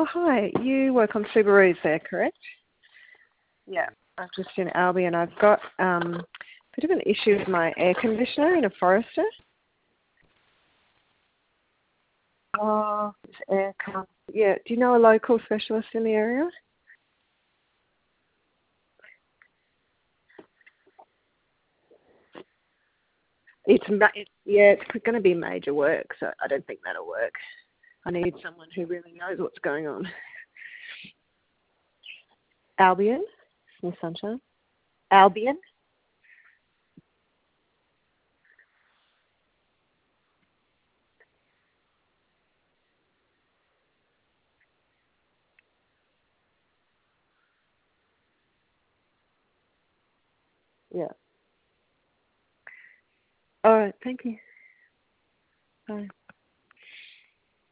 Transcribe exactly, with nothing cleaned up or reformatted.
hi. You work on Subarus there, correct? Yeah. I've just in Albion. I've got um, a bit of an issue with my air conditioner in a Forester. Oh, it's air con- Yeah. Do you know a local specialist in the area? It's, ma- it's yeah, it's going to be major work, so I don't think that'll work. I need someone who really knows what's going on. Albion, in Sunshine. Albion. Yeah. All right. Thank you. Bye.